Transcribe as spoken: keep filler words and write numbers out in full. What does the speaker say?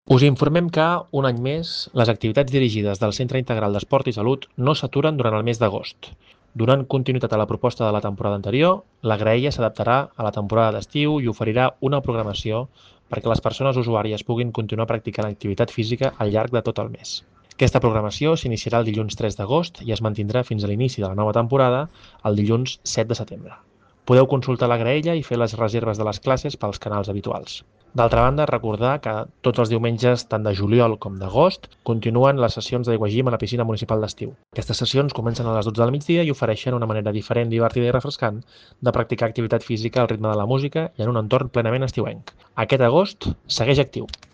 Us informem que, un any més, les activitats dirigides del Centre Integral d'Esport i Salut no s'aturen durant el mes d'agost. Donant continuïtat a la proposta de la temporada anterior, la graella s'adaptarà a la temporada d'estiu i oferirà una programació perquè les persones usuàries puguin continuar practicant activitat física al llarg de tot el mes. Aquesta programació s'iniciarà el dilluns tres d'agost i es mantindrà fins a l'inici de la nova temporada, el dilluns set de setembre. Podeu consultar la graella i fer les reserves de les classes pels canals habituals. D'altra banda, recordar que tots els diumenges, tant de juliol com d'agost, continuen les sessions d'aigüegim a la piscina municipal d'estiu. Aquestes sessions comencen a les dotze del migdia i ofereixen una manera diferent, divertida i refrescant de practicar activitat física al ritme de la música i en un entorn plenament estiuenc. Aquest agost segueix actiu.